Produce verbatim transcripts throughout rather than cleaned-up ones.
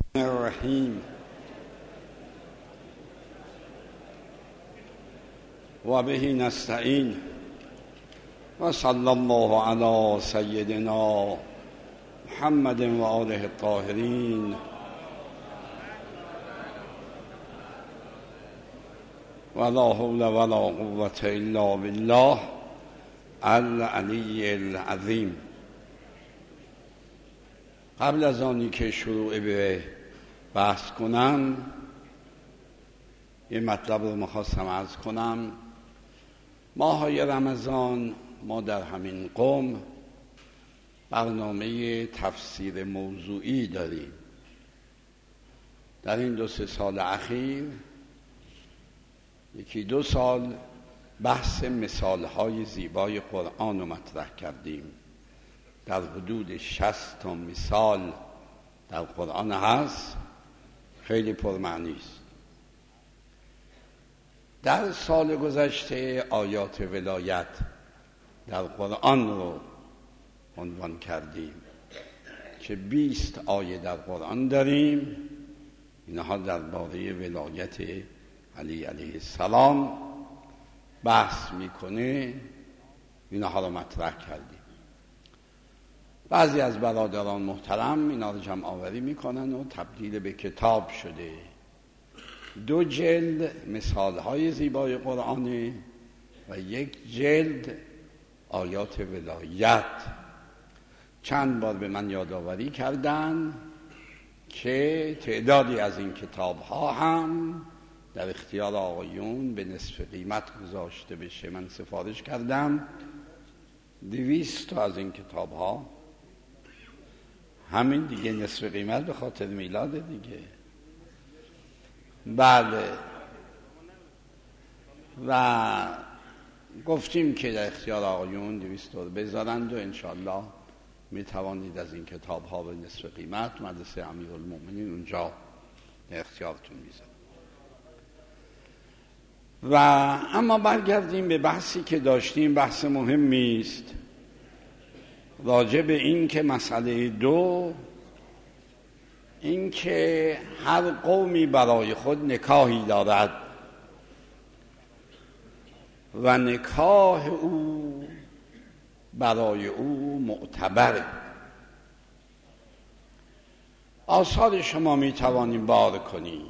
الرحیم و به نستعین و صلی الله علی سیدنا محمد و آله الطاهرین و لا حول ولا قوة الا بالله العلی العظیم. قبل از آنی که شروع به بحث کنم یه مطلب رو میخواستم عرض کنم. ماهای رمضان ما در همین قم برنامه تفسیر موضوعی داریم. در این دو سه سال اخیر یکی دو سال بحث مثالهای زیبای قرآن رو مطرح کردیم. در حدود شصت تا مثال در قرآن هست، خیلی پرمعنی است. در سال گذشته آیات ولایت در قرآن رو عنوان کردیم که بیست آیه در قرآن داریم. اینها درباره ولایت علی علیه السلام بحث میکنه. اینها رو مطرح کردیم. بعضی از برادران محترم اینا رو جمع آوری میکنن و تبدیل به کتاب شده. دو جلد مثالهای زیبای قرآنه و یک جلد آیات ولایت. چند بار به من یادآوری کردن که تعدادی از این کتابها هم در اختیار آقایون به نصف قیمت گذاشته بشه. من سفارش کردم دویست تا از این کتابها، همین دیگه نصف قیمت به خاطر میلاد دیگه. بله، و گفتیم که در اختیار آقایون دویست تا بذارند و انشالله می توانید از این کتاب ها به نصف قیمت مدرسه امیرالمومنین اونجا در اختیارتون میذارم. و اما برگردیم به بحثی که داشتیم. بحث مهمی است راجع به این که مسئله دو، این که هر قومی برای خود نکاحی دارد و نکاح او برای او معتبره. آثار شما می توانیم بار کنیم.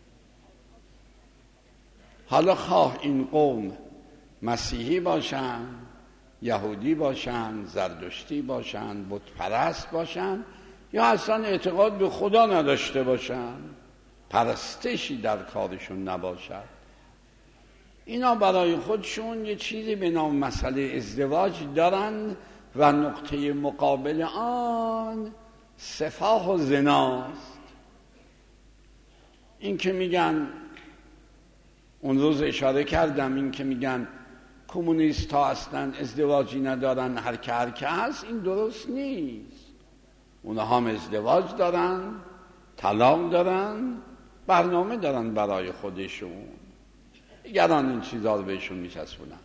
حالا خواه این قوم مسیحی باشند، یهودی باشند، زردشتی باشند، بت پرست باشند، یا اصلا اعتقاد به خدا نداشته باشند، پرستشی در کارشون نباشد، اینا برای خودشون یه چیزی به نام مسئله ازدواج دارن و نقطه مقابل آن سفاح و زناست. این که میگن، اون روز اشاره کردم، این که میگن کمونیست ها اصلا ازدواجی ندارن، هر که هر که هست، این درست نیست. اونها هم ازدواج دارن، طلاق دارن، برنامه دارن برای خودشون. دیگران این چیزها رو بهشون میچسبونن.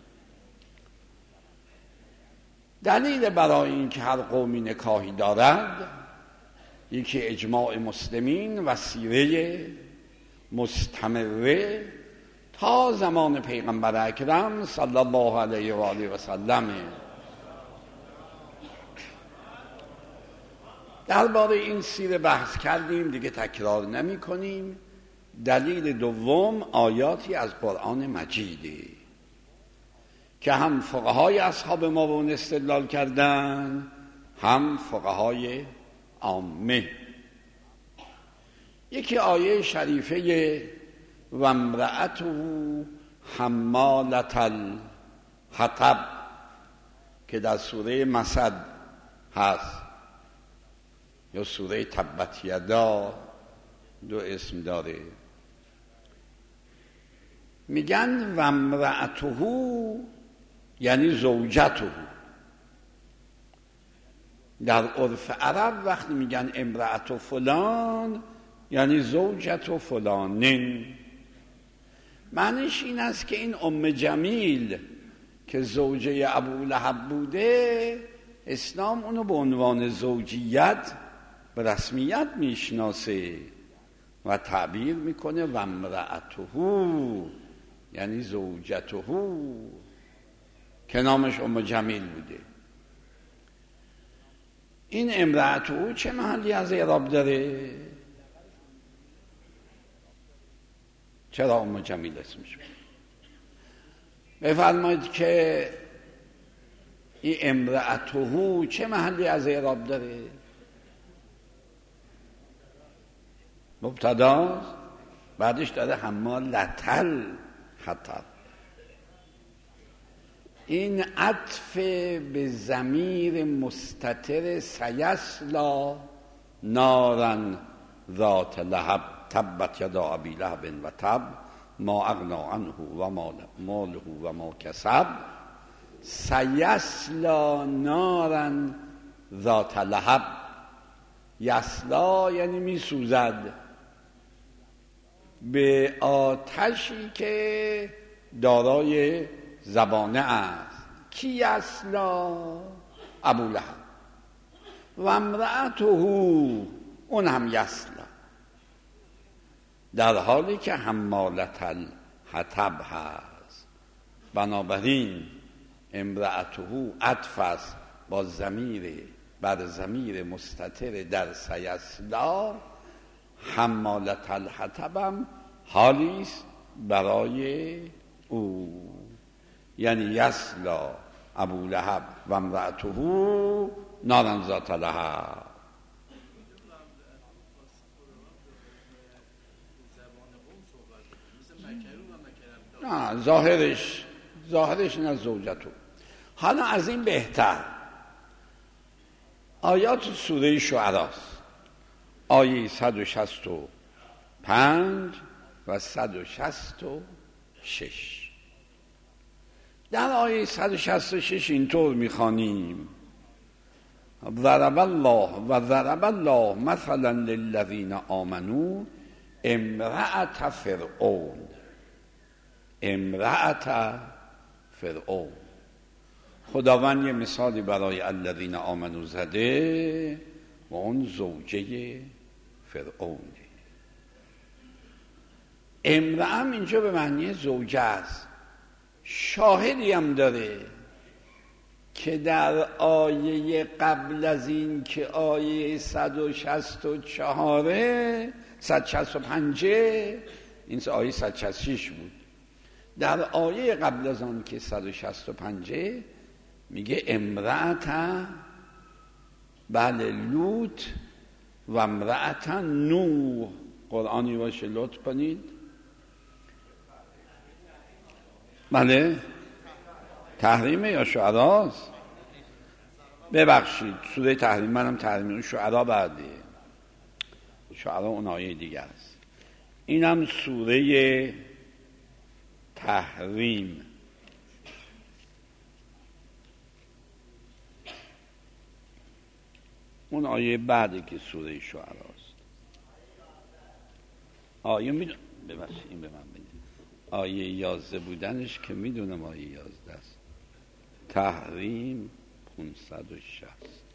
دلیل برای این که هر قومی نکاحی دارد، یکی اجماع مسلمین و سیره مستمره تا زمان پیغمبر اکرم صلی الله علیه و آله و سلم. درباره این سیره بحث کردیم، دیگه تکرار نمی کنیم. دلیل دوم آیاتی از قرآن مجیده که هم فقهای اصحاب ما به اون استدلال کردن، هم فقهای عامه. یکی آیه شریفه و امرأته حمالة الحطب که در سوره مسد هست، یا سوره تبت یدا، دو اسم داره. میگن و امرأته یعنی زوجته. در عرف عرب وقتی میگن امرأت فلان یعنی زوجت فلانین. معنیش این است که این ام جمیل که زوجه ابولهب بوده، اسلام اونو به عنوان زوجیت به رسمیت میشناسه. و تعبیر میکنه و امرأته، یعنی زوجته که نامش ام جمیل بوده. این امرأته چه محلی از اعراب داره؟ چرا ام جمیل اسمش بود؟ بفرمایید که این امرأته چه محلی از اعراب داره؟ مبتداست، بعدش داره حمالة الحطب. این عطف به ضمیر مستتر سیصلی نارا ذات لهب تبت یدا ابی لهب و تب ما اغنی عنه و ماله و ما کسب. سیصلی نارا ذات لهب، یصلا یعنی می سوزد به آتشی که دارای زبانه است. کی یصلا؟ ابو لهب. و امرأته اون هم یصلا، در حالی که حمالة الحطب هست. بنابراین امرأته عطف است با ضمیر بر ضمیر مستتر در سیصلا. حمالة الحطب هم حالی است برای او، یعنی یصلا ابو لهب و امرأته نارا ذات لهب. نه، ظاهرش ظاهرش نه زوجته. حالا از این بهتر آیات سوره شعراست، آیه صد و شصت و پنج و صد و شصت و شش. در آیه صد و شصت و شش اینطور میخوانیم: ضرب الله و ضرب الله مثلا للذین آمنوا امرأة فرعون. امرأة فرعون، خداوند یه مثالی برای الذین آمنوا زده و اون زوجه فرعونه. امرأة اینجا به معنی زوجه است. شاهدی هم داره که در آیه قبل از این که آیه صد و شصت و چهار صد و شصت و پنج، این آیه صد و شصت و شش بود، در آیه قبل از آن که صد و شصت و پنج میگه امرأة بله لوط و امرأة نوح. قرآنی باشه لطف کنید. بله تحریمه یا شعراست؟ ببخشید سوره تحریم، منم تحریم شعرا بعده، شعرا اون آیه دیگه است. اینم سوره تحریم. اون آیه بعدی که سوره شعراست. آیه میدونم ببخشید این به من بده. آیه یازده بودنش که میدونم آیه یازده است. تحریم پانصد و شصت.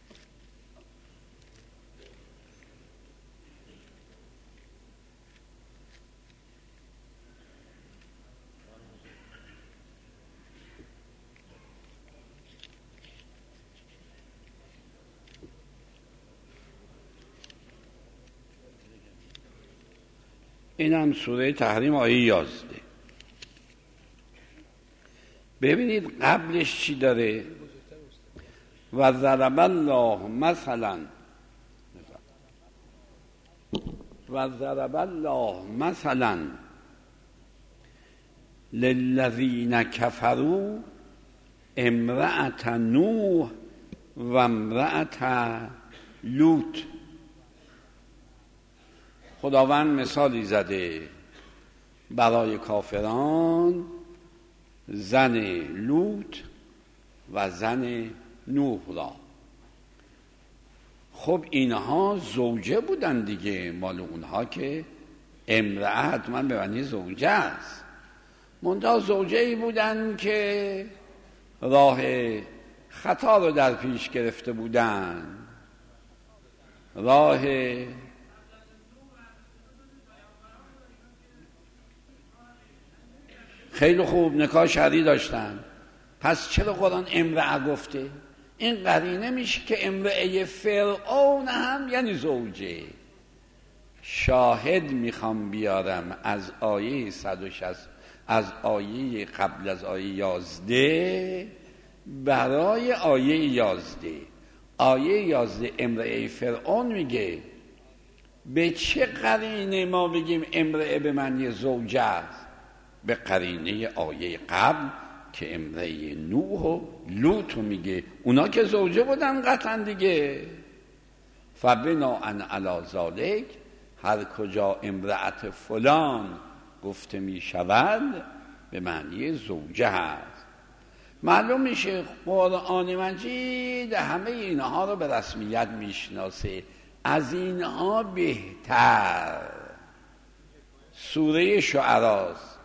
این هم سوره تحریم آیه یازده. ببینید قبلش چی داره؟ و ضرب الله مثلا و ضرب الله مثلا للذین کفروا امرأة نوح و امرأة لوط. خداوند مثالی زده برای کافران، زن لوط و زن نوح را. خب اینها زوجه بودن دیگه، مال اونها که امرأة حتما به معنی زوجه است، منتها زوجه ای بودن که راه خطا رو در پیش گرفته بودن، راه خیلی خوب، نکاح شرعی داشتن، پس چرا قرآن امرأه گفته؟ این قرینه میشه که امرأه فرعون هم یعنی زوجه. شاهد میخوام بیارم از آیه صد و شصت، از آیه قبل از آیه یازده برای آیه یازده. آیه یازده امرأه فرعون میگه به چه قرینه ما بگیم امرأه به معنی زوجه است؟ به قرینه آیه قبل که امرأه نوح و لوط میگه اونا که زوجه بودن قطعا دیگه. فبناء علی ذلک هر کجا امرأت فلان گفته می شود به معنی زوجه هست. معلوم میشه قرآن مجید همه اینها رو به رسمیت میشناسه. از اینها بهتر سوره شعراست.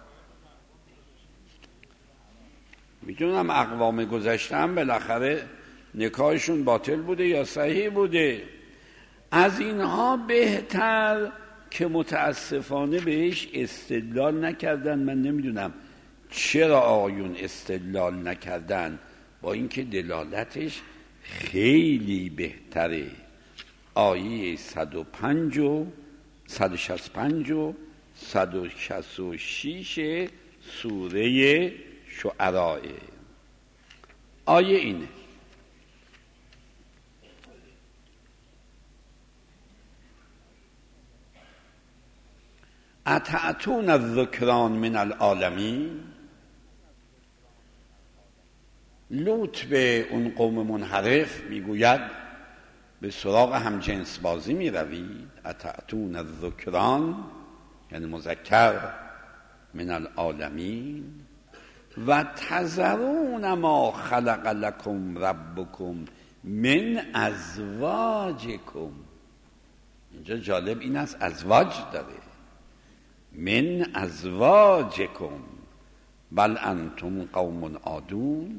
میدونم اقوام گذشتن بالاخره نکاحشون باطل بوده یا صحیح بوده. از اینها بهتر که متاسفانه بهش استدلال نکردن. من نمیدونم چرا آقایون استدلال نکردن، با اینکه دلالتش خیلی بهتره. آیه صد و پنج و صد و شصت و پنج و صد و شصت و شش سوره شعراء. آیه اینه: اتأتون الذکران من العالمین. لوط به اون قوم منحرف میگوید به سراغ هم جنس بازی می روید. اتأتون الذکران یعنی مذکر، من العالمین، و تذرون ما خلق لکم ربکم من ازواجکم. اینجا جالب این است ازواج داره، من ازواجکم بل انتم قوم عادون.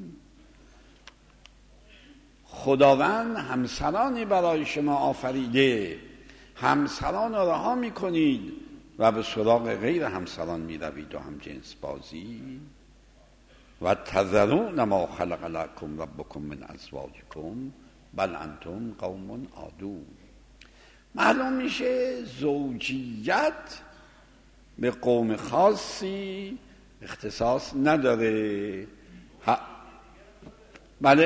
خداوند همسرانی برای شما آفریده، همسران را رها میکنید و به سراغ غیر همسران میروید و هم جنس بازی. و تذرون ما خلق لکم ربکم من ازواجکم بل انتم قوم عادون. معلوم میشه زوجیت به قوم خاصی اختصاص نداره. ها. بله،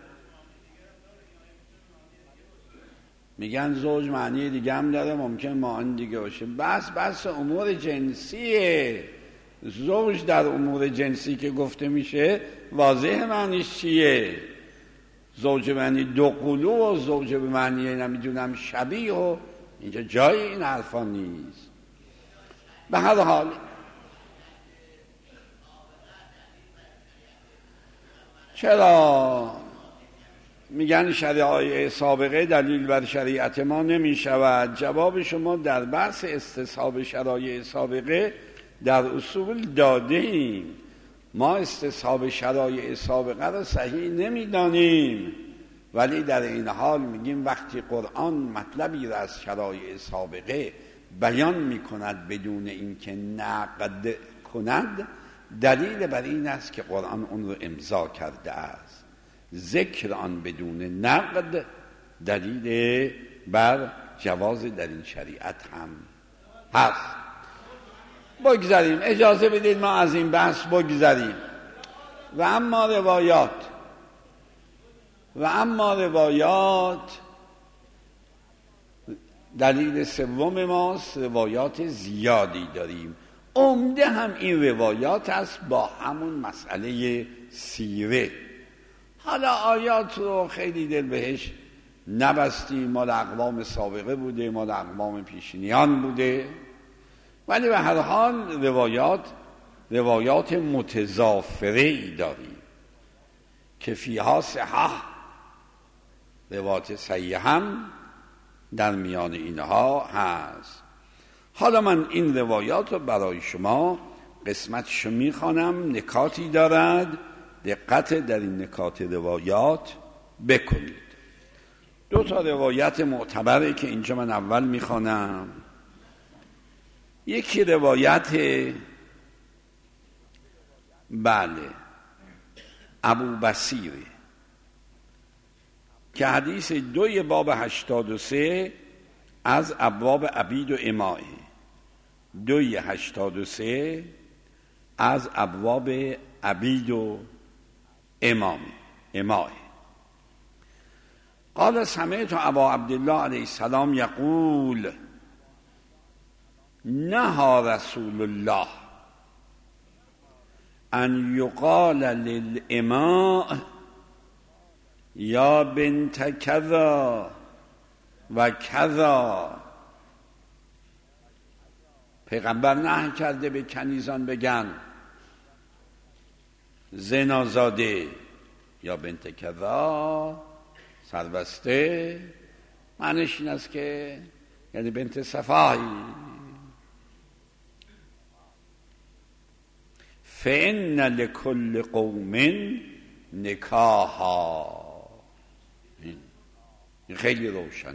میگن زوج معنی دیگه هم داره، ممکن معنی دیگه باشه. بس بس امور جنسیه. زوج در امور جنسی که گفته میشه واضح معنیش چیه. زوج به معنی دو قلو و زوج به معنی نمیدونم شبیه و اینجا جای این حرفا نیست. به هر حال چرا میگن شریعه سابقه دلیل بر شریعت ما نمی شود؟ جواب شما در بحث استصحاب شرایع سابقه در اصول داده ایم. ما استصحاب شرایع سابقه را صحیح نمی دانیم، ولی در این حال میگیم وقتی قرآن مطلبی را از شرایع سابقه بیان می کند بدون اینکه نقد کند، دلیل بر این است که قرآن اون رو امضا کرده است. ذکر آن بدون نقد دلیل بر جواز در این شریعت هم هست. بگذاریم، اجازه بدید ما از این بحث بگذاریم. و اما روایات و اما روایات دلیل سوم ماست. روایات زیادی داریم، عمده هم این روایات است با همون مسئله سیره. حالا آیات رو خیلی دل بهش نبستیم، مال اقوام سابقه بوده، مال اقوام پیشینیان بوده، ولی به هر حال روایات روایات متضافره ای داریم که فیها صحح، روایات صحیح هم در میان اینها هست. حالا من این روایات رو برای شما قسمتشو میخوانم، نکاتی دارد، دقت در این نکات روایات بکنید. دو تا روایت معتبره که اینجا من اول میخوانم. یکی روایت بله، ابو بصیر که حدیث دوی باب هشتاد و سه از ابواب عبید و اماء، دوی هشتاد و سه از ابواب عبید و امام اماء. قال سمعت ابا عبدالله علیه السلام یقول نهى رسول الله ان یقال للاماء یا بنت کذا و کذا. پیغمبر نهی کرده به کنیزان بگن زنازاده یا بنت کذا، سربسته، معنیش این است که یعنی بنت صفایی. فإن لكل قوم نکاحا، این خیلی روشنه.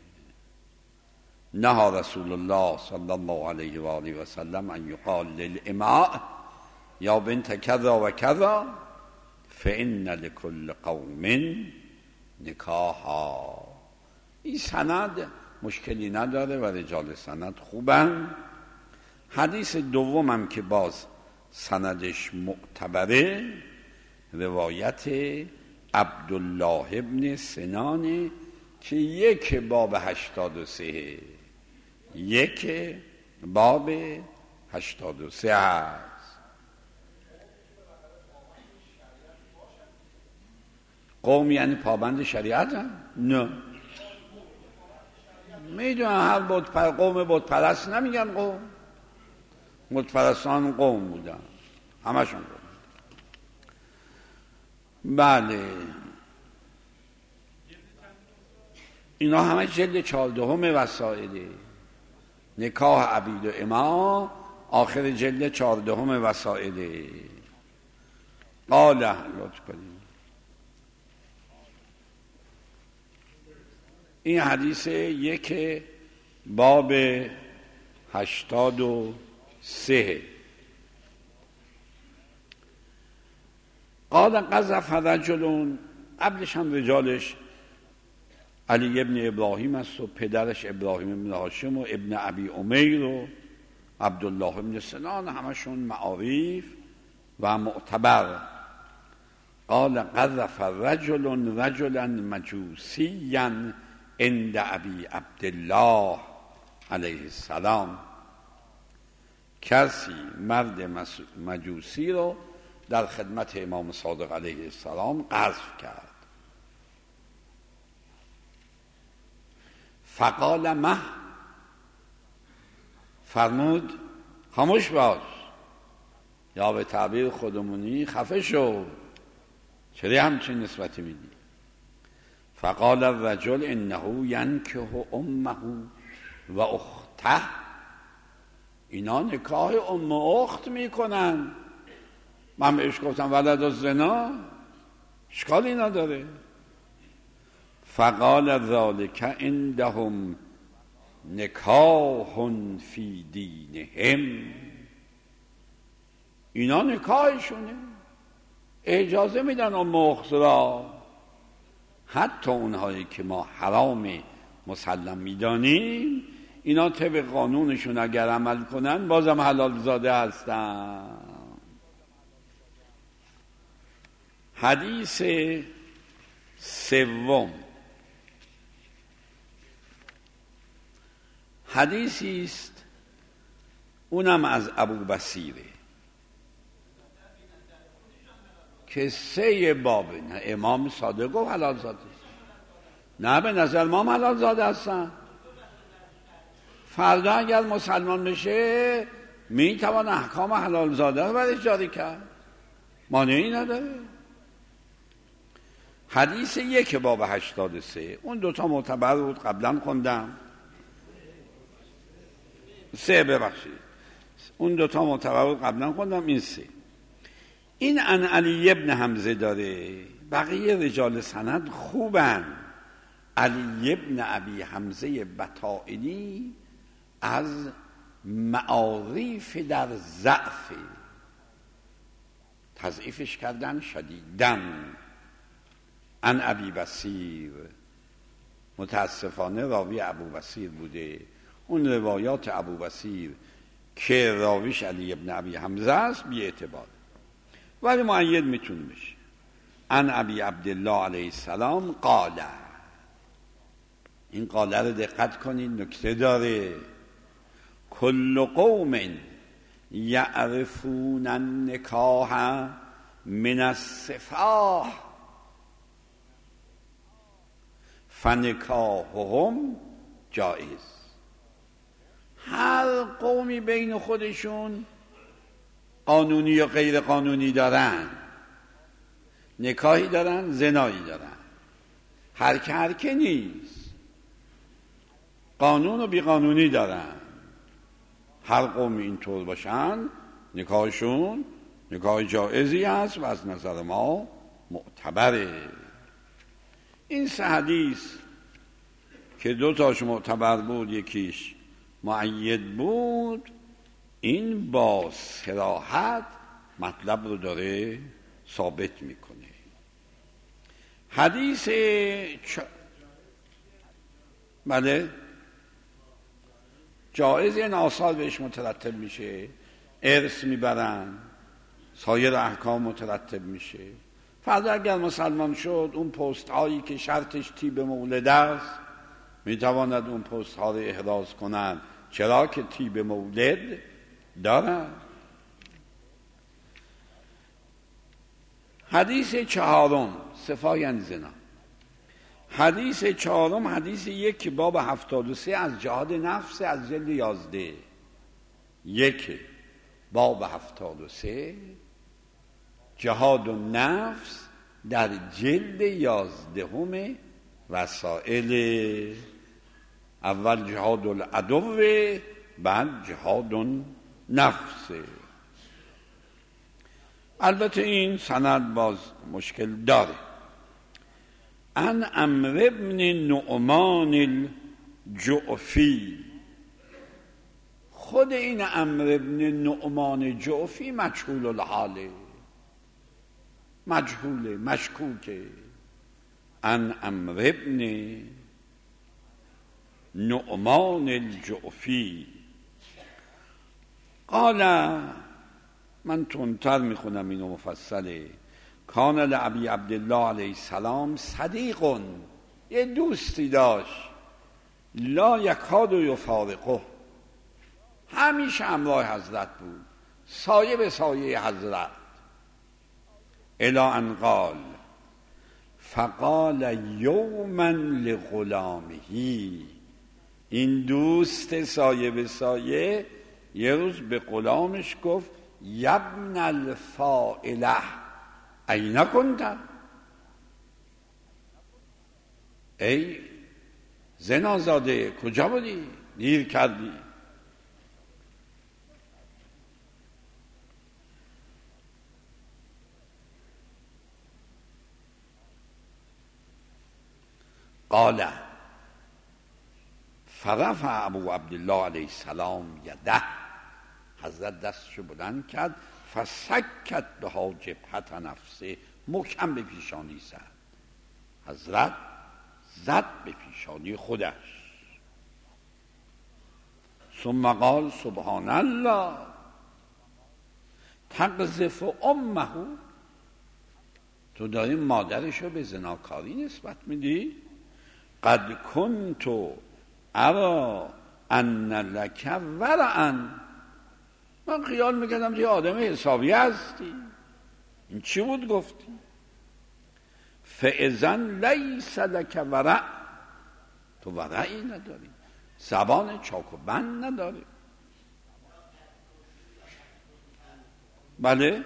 نهى رسول الله صلی الله علیه و آله و سلم ان یقال للاماء یا بنت کذا و کذا فإن لكل قوم نکاحا. این سند مشکلی نداره و رجال سند خوبن. حدیث دومم که باز سندش معتبره، روایت عبدالله ابن سنان که یک باب هشتاد و سه یک باب هشتاد و سه هست. قوم یعنی پابند شریعت هم؟ نه، میدونم هر بود پر قوم بود پرست نمیگن قوم، متپرستان قوم بودن همشون قوم. بله، اینا همه جلد چهاردهم وسائله. نکاح عبید و اماء آخر جلد چهاردهم وسائله. قال لطف کنیم این حدیث یک باب هشتاد و سه. قال قذف رجل، قبلش هم رجالش علی ابن ابراهیم است و پدرش ابراهیم ابن هاشم و ابن ابی امیر و عبدالله ابن سنان، همشون معاریف و معتبر. قال قذف رجل رجلا مجوسیا عند ابی عبدالله علیه السلام، کسی مرد مجوسی رو در خدمت امام صادق علیه السلام قذف کرد. فقال مه، فرمود خاموش باش، یا به تعبیر خودمونی خفه شو، چرا همچین نسبتی میدی؟ فقال الرجل انه ینکح امه و اخته، اینا نکاح ام و اخت میکنن. من بهش گفتم ولد الزنا، اشکالی نداره. فقال ذلك عندهم نکاح فی دینهم، اینا نکاحشونه، اجازه میدن ام و اخت را، حتی اونهایی که ما حرام مسلم میدانیم اینا طبق قانونشون اگر عمل کنن بازم حلال زاده هستن. حدیث سوم حدیثی است، اونم از ابو بصیره که سه بابه. نه امام صادق گفت حلال زاده، نه به نظر ما حلال زاده هستن. فردا اگر مسلمان بشه میتوان احکام حلال زاده رو برش جاری کرد، مانعی نداره. حدیث یک باب هشتاد و سه، اون دوتا معتبر بود قبلا خوندم، سه ببخشید اون دوتا معتبر بود قبلا خوندم، این سه. این عن علی ابن حمزه داره، بقیه رجال سند خوبن. علی ابن ابی حمزه بطائنی از معاریف در ضعف، تضعیفش کردن شدیداً. ان ابی بصیر، متاسفانه راوی ابو بصیر بوده. اون روایات ابو بصیر که راویش علی ابن ابی حمزه است بی اعتبار، ولی مؤید میتونه بشه. ان ابی عبدالله علیه السلام قال، این قاله رو دقت کنید، نکته داره. کل قوم یعرفون النکاح من السفاح فنکاحهم جایز. هر قومی بین خودشون قانونی یا غیر قانونی دارن، نکاحی دارن، زنایی دارن، هر که هر که نیست، قانون و بی قانونی دارن. هر قومی اینطور باشن نکاحشون نکاح جایزی است و از نظر ما معتبره. این سه حدیث که دو تاش معتبر بود یکیش مؤید بود، این با صراحت مطلب رو داره ثابت میکنه. حدیث چ... بله جایز، این آثار بهش مترتب میشه، ارث میبرن، سایر احکام مترتب میشه. فردا اگر مسلمان شد اون پست هایی که شرطش طیب مولد است میتواند اون پست ها رو احراز کنند، چرا که طیب مولد دارن. حدیث چهارم صفای زنا. حدیث چهارم حدیث یک باب هفتاد و سه از جهاد نفس از جلد یازده. یک باب هفتاد و سه جهاد و نفس در جلد یازدهم وسائل. اول جهاد العدو، بعد جهاد نفس. البته این سند باز مشکل داره. ان عمرو بن نعمان الجعفی، خود این عمرو بن نعمان جعفی مجهول الحاله، مجهوله، مشکوکه. ان عمرو بن نعمان الجعفی قال، من تندتر میخونم اینو مفصله. کان لابی عبدالله علیه السلام صدیق، یه دوستی داشت، لا یکاد یفارقه، همیشه همراه حضرت بود، سایه به سایه حضرت. الی ان قال، فقال یوما لغلامه، این دوست سایه به سایه یه روز به غلامش گفت یبن الفائله این کنت، ای زنازاده کجا بودی؟ دیر کردی. قال فرفع ابو عبدالله علیه السلام یده، حضرت دستشو بلند کرد، فسکت بها جبهت نفسه، محکم به پیشانی زد. حضرت زد به پیشانی خودش. ثم قال سبحان الله تقذف امه، تو داری مادرشو به زناکاری نسبت میدی؟ قد کنت ارا ان لک ورعا، من خیال میکردم تو آدم حسابی هستی. این چی بود گفتی؟ فاذن لیس لک ورع، تو ورعی نداری، زبان چاک و بند نداری. بله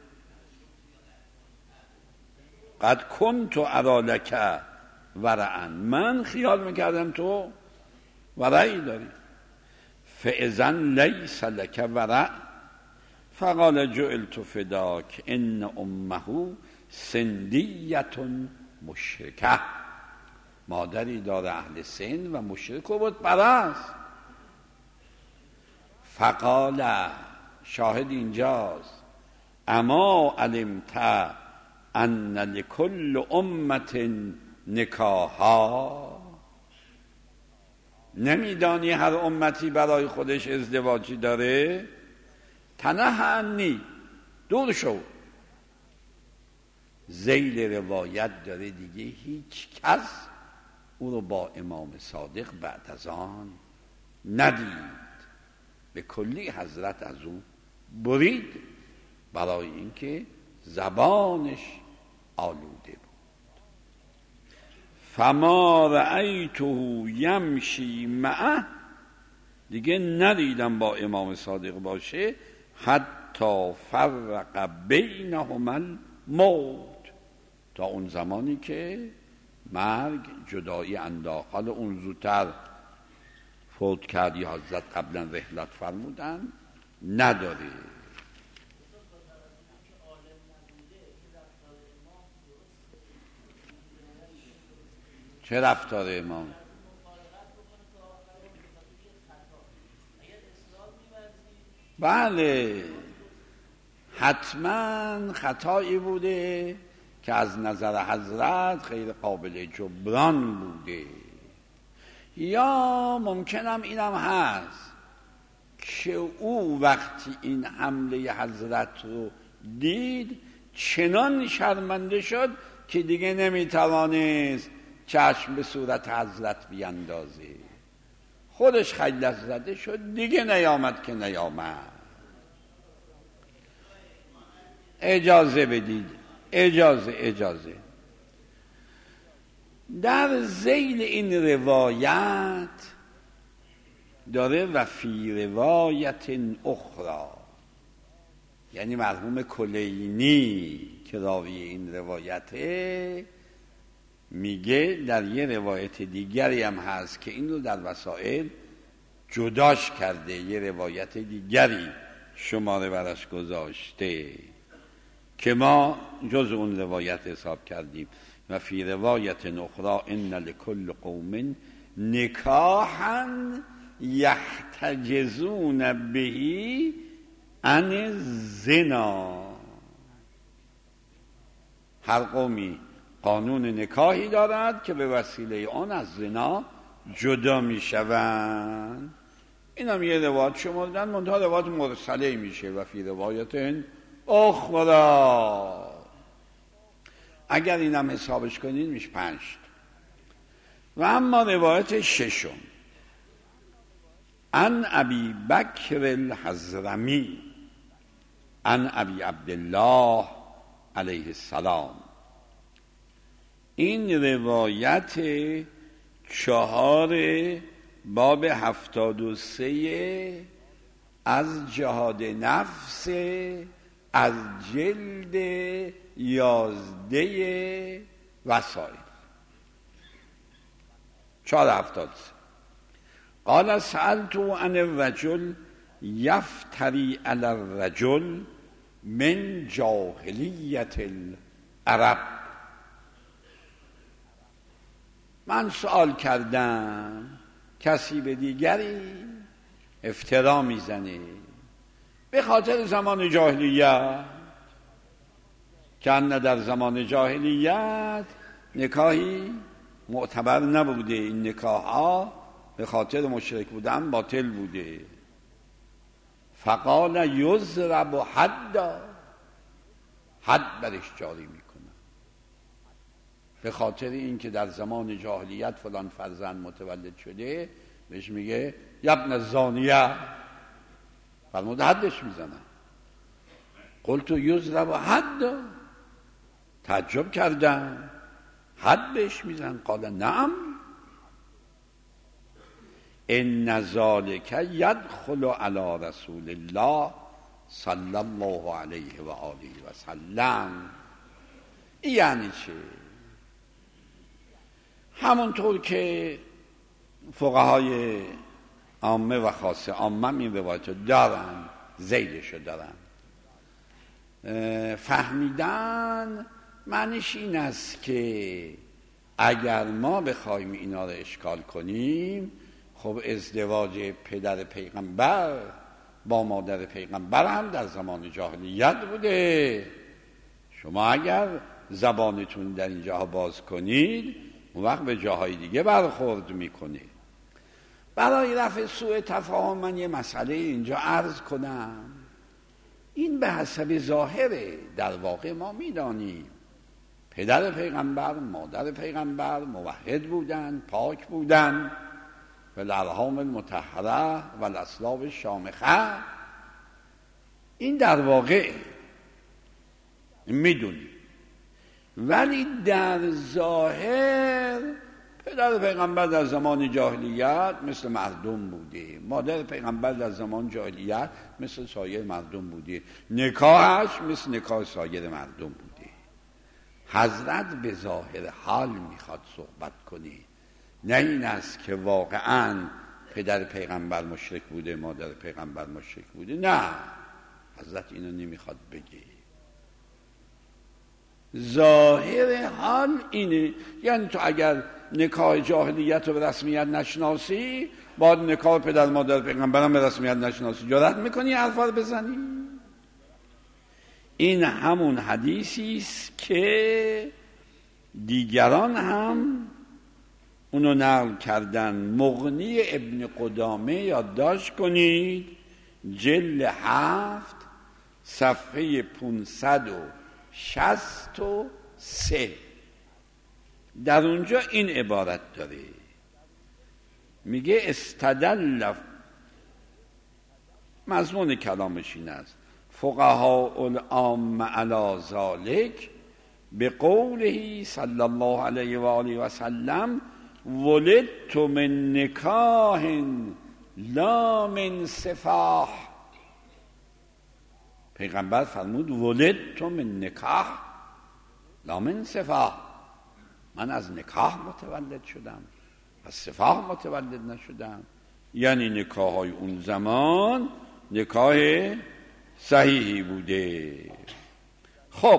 قد کنت ارا لک ورعا، من خیال میکردم تو ورعی داری. فاذن لیس لک ورع فقال جعلت فداک ان امه سندیه مشرکه، مادری داره اهل سن و مشرک و بت پرست. فقال، شاهد اینجاست، اما علمت ان لکل امت نکاحا، نمیدانی هر امتی برای خودش ازدواجی داره؟ تنه عنی، دور شو. ذیل روایت داره دیگه هیچ کس او رو با امام صادق بعد از آن ندید. به کلی حضرت از او برید برای اینکه زبانش آلوده بود. فما رأیته یمشی معه، دیگه ندیدم با امام صادق باشه، حتی فرق بینهما الموت، تا اون زمانی که مرگ جدایی انداخت. حالا اون زودتر فوت کرد یا حضرت قبلا رحلت فرمودن نداره. چه رفتار امام؟ بله حتما خطایی بوده که از نظر حضرت غیر قابل جبران بوده، یا ممکنم اینم هست که او وقتی این حمله حضرت رو دید چنان شرمنده شد که دیگه نمیتوانست چشم به صورت حضرت بیندازه، خودش خجلت زده شد، دیگه نیامد که نیامد. اجازه بدید، اجازه اجازه در ذیل این روایت داره و فی روایت اخرى، یعنی مرحوم کلینی که راوی این روایته میگه در یه روایت دیگری هم هست که این رو در وسائل جداش کرده، یه روایت دیگری شماره برش گذاشته که ما جز اون روایت حساب کردیم. و فی روایت اخرى ان لکل قوم نکاحا یحتجزون به عن زنا، هر قومی قانون نکاحی دارد که به وسیله آن از زنا جدا می شوند. این هم یه روایت شمردن، منتها روایت مرسله میشه. و فی روایت اخرى اگر این هم حسابش کنید میشه پنج. و اما روایت ششم عن ابی بکر الحضرمی عن ابی عبدالله علیه السلام، این روایت چهار باب هفتاد و سه از جهاد نفس از جلد یازده وسائل چهار هفتاد سه. قال سألت عن الرجل یفتری علی الرجل من جاهلیت العرب، من سوال کردم کسی به دیگری افترا میزنه به خاطر زمان جاهلیت، که نه در زمان جاهلیت نکاحی معتبر نبوده، این نکاحا به خاطر مشرک بودن باطل بوده. فقال یضرب حد، حد برش جاری میکنه به خاطر اینکه در زمان جاهلیت فلان فرزند متولد شده، بهش میگه یبن الزانیه، فرمود حدش میزنن. قلت یضرب حد، تعجب کردم حد بهش میزن؟ قال نعم ان ذلک یدخل علی رسول الله صلی الله علیه و آله و سلم. یعنی چه؟ همونطور که فقهای عامه و خاصه عامه این روایت دارن، زیدشو دارن، فهمیدن معنیش این است که اگر ما بخوایم اینا رو اشکال کنیم، خب ازدواج پدر پیغمبر با مادر پیغمبر هم در زمان جاهلیت بوده. شما اگر زبانتون در اینجا باز کنید اون وقت به جاهای دیگه برخورد میکنید. برای رفع سوء تفاهم من یه مسئله اینجا عرض کنم. این به حسب ظاهره. در واقع ما میدانیم پدر پیغمبر، مادر پیغمبر موحد بودن، پاک بودن، و الارحام المطهره و الاسلاب الشامخه. این در واقع میدونی، ولی در ظاهر پدر پیغمبر در زمان جاهلیت مثل مردم بوده، مادر پیغمبر در زمان جاهلیت مثل سایر مردم بوده، نکاحش مثل نکاح سایر مردم بوده. حضرت به ظاهر حال میخواد صحبت کنه، نه این است که واقعا پدر پیغمبر مشرک بوده، مادر پیغمبر مشرک بوده. نه، حضرت اینو نمیخواد بگه. ظاهر حال اینه. یعنی تو اگر نکاح جاهلیت رو به رسمیت نشناسی، باید نکاح پدر مادر پیغمبرم به رسمیت نشناسی. جرأت میکنی حرفا رو بزنی؟ این همون حدیثی است که دیگران هم اونو نقل کردن. مغنی ابن قدامه یادداشت کنید، جلد هفت صفحه پانصد و شصت و سه. در اونجا این عبارت داره، میگه استدل، مضمون کلامش این است، فقهاء العام علی ذلک به قوله صلی الله علیه و آله و سلم ولدت من نکاح لا من سفاح. پیغمبر فرمود ولدت من نکاح لا من سفاح، من از نکاح متولد شدم، از سفاح متولد نشدم. یعنی نکاح های اون زمان نکاح صحیحی بوده. خب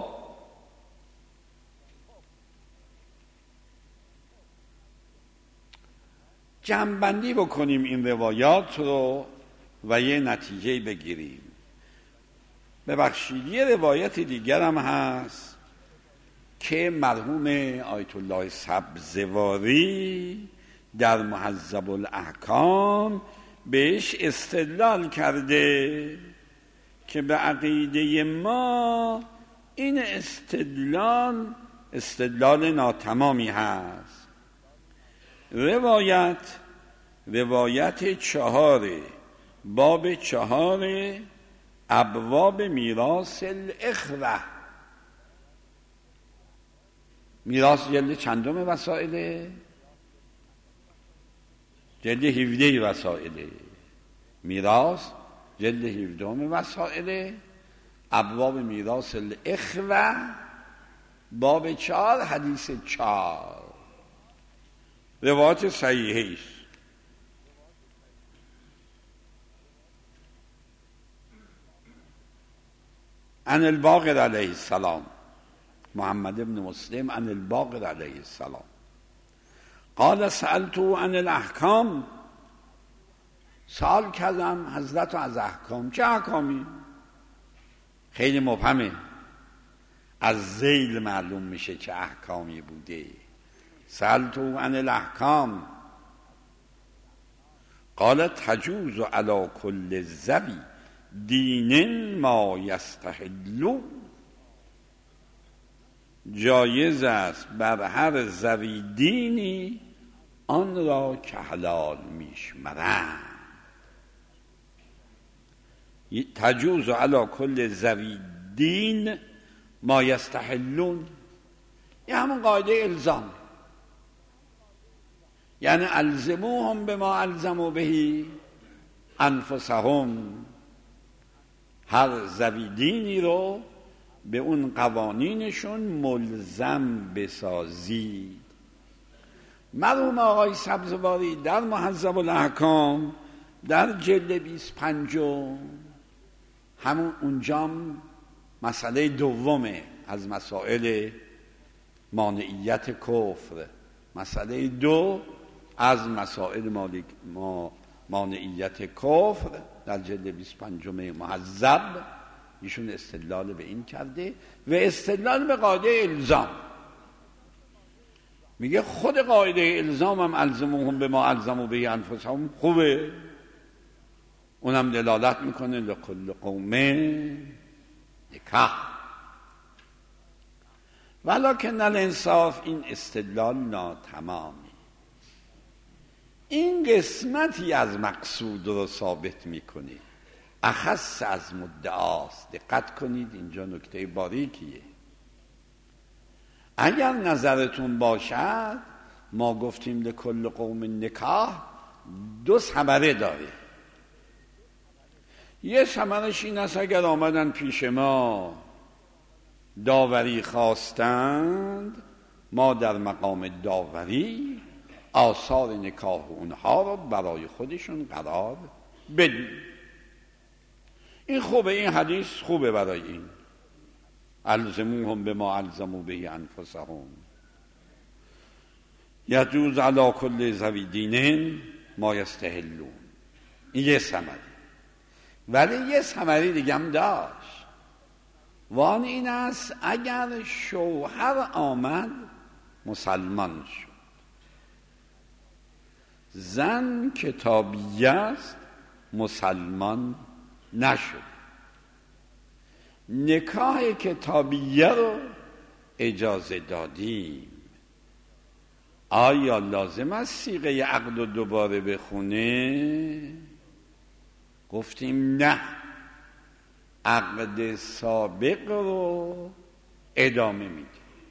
جمع‌بندی بکنیم این روایات رو و یه نتیجه بگیریم. ببخشید یه روایت دیگر هم هست که مرحوم آیت الله سبزواری در مهذب الاحکام بهش استدلال کرده که به عقیده ما این استدلال استدلال ناتمامی هست. روایت روایت چهار باب چهار ابواب میراث الاخوه. میراث جلد چندم وسائله؟ جلد هفده وسائله. میراث جلد هفدهم وسائله، ابواب میراث الاخوه، باب چهار حدیث چهار. روایت صحیحه است. عن الباقر علیه السلام، محمد ابن مسلم عن الباقر علیه السلام قال سألتو عن الاحکام، سوال کردم حضرت از احکام. چه احکامی؟ خیلی مبهمه، از ذیل معلوم میشه چه احکامی بوده. سألتو عن الاحکام قال تجوز علی کل ذوی دین ما یستحلو، جایز است بر هر ذوی دینی آن را که حلال میشمرند. تجوز علی کل ذوی دین ما یستحلون، یه همون قاعده الزام، یعنی الزموهم بما الزموا به انفسهم، هر ذوی دینی رو به اون قوانینشون ملزم بسازید. مرحوم آقای سبزواری در مهذب الاحکام در جلد بیست و پنجم همون اونجام مسئله دومه از مسائل مانعیت کفر، مسئله دو از مسائل مالک ما مانعیت کفر در جلد بیست و پنجم مهذب ایشون استدلال به این کرده و استدلال به قاعده الزام. میگه خود قاعده الزام هم الزموهم به ما الزموا به انفسهم خوبه، اونم دلالت میکنه لکل قوم نکاح. ولکن الانصاف این استدلال ناتمامی. این قسمتی از مقصود رو ثابت میکنه، اخص از مدعاست. دقت کنید اینجا نکته باریکیه. اگر نظرتون باشد ما گفتیم لکل قوم نکاح دو ثمره داره. یه ثمرش این است اگر آمدن پیش ما داوری خواستند، ما در مقام داوری آثار نکاح اونها رو برای خودشون قرار بدیم. این خوبه، این حدیث خوبه برای این الزموهم به ما الزموا به انفسهم یجوز علی کل ذوی دین ما یستحلون. این یه ثمره. ولی یه ثمره دیگه هم داشت، وان این است اگر شوهر آمد مسلمان شد، زن کتابی است مسلمان نشد، نکاح کتابیه رو اجازه دادیم، آیا لازم است صیغه عقد رو دوباره بخونه؟ گفتیم نه، عقد سابق رو ادامه میده.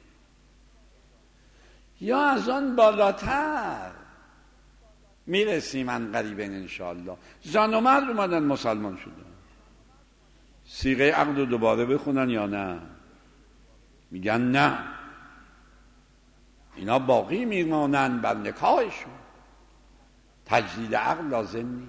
یا از آن بالاتر میرسیم عنقریبا انشاءالله، زن و مرد اومدن مسلمان شدن، صیغه عقد رو دوباره بخونن یا نه؟ میگن نه، اینا باقی میمانن بر نکاحشون، تجدید عقد لازم نیست.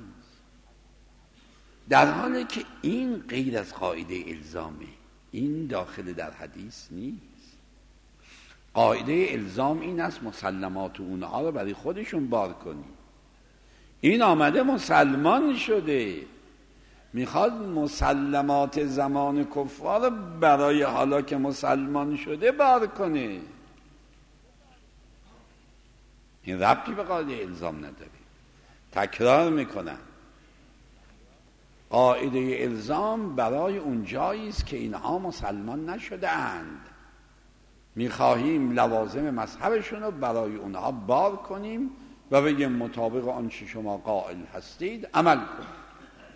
در حالی که این غیر از قاعده الزامه، این داخل در حدیث نیست. قاعده الزام این است مسلمات اونها رو برای خودشون بار کنی. این آمده مسلمان شده، میخواد مسلمات زمان کفار برای حالا که مسلمان شده بار کنه. این ربطی به قاعده الزام نداره. تکرار میکنم، قاعده الزام برای اون جایی است که اینها مسلمان نشده اند، میخواهیم لوازم مذهبشون رو برای اونها بار کنیم و بگیم مطابق آنچه شما قائل هستید عمل کنید.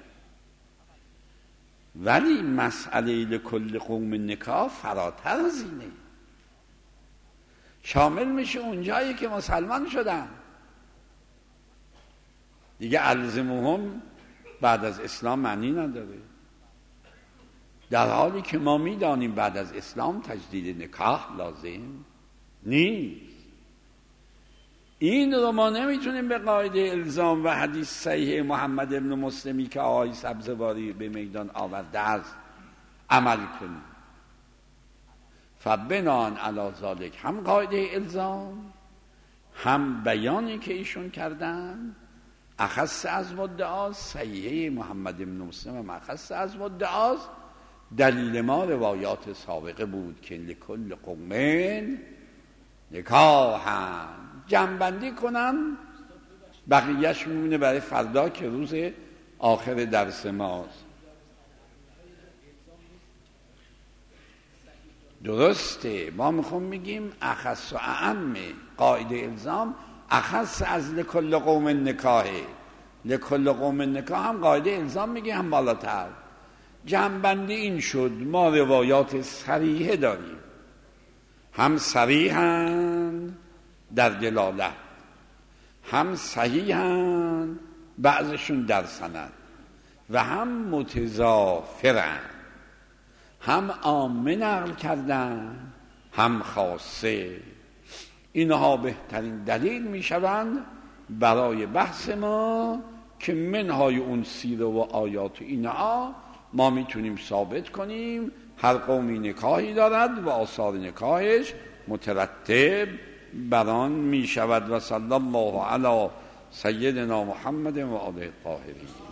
ولی مسئله لکل قوم نکاح فراتر از اینه، شامل میشه اون جایی که مسلمان شدن دیگه. الزموهم بعد از اسلام معنی نداره، در حالی که ما میدانیم بعد از اسلام تجدید نکاح لازم نیست. این رو ما نمیتونیم به قاعده الزام و حدیث صحیح محمد ابن مسلمی که آقای سبزواری به میدان آورده است عمل کنیم. فبنان علی ذالک، هم قاعده الزام هم بیانی که ایشون کردن اخص از مدعاست، صحیح محمد ابن مسلم هم اخص از مدعاست. دلیل ما روایات سابقه بود که لکل قوم نکاحن. جمع‌بندی کنم، بقیهش میمونه برای فردا که روز آخر درس ماست. درسته، ما میخوام میگیم اخص و اعم قاعده الزام اخص از لکل قوم نکاحه. لکل قوم نکاح هم قاعده الزام میگه هم بالاتر. جمع‌بندی این شد ما روایات صریحه داریم، هم صریحن در دلالت، هم صحیحن بعضشون در سند، و هم متضافرن، هم عامه نقل کردن هم خاصه. اینها بهترین دلیل میشوند برای بحث ما که منهای اون سیره و آیات اینها ما میتونیم ثابت کنیم هر قومی نکاحی دارد و آثار نکاحش مترتب بران میشود. و صلی الله علی سیدنا محمد و آله الطاهرین.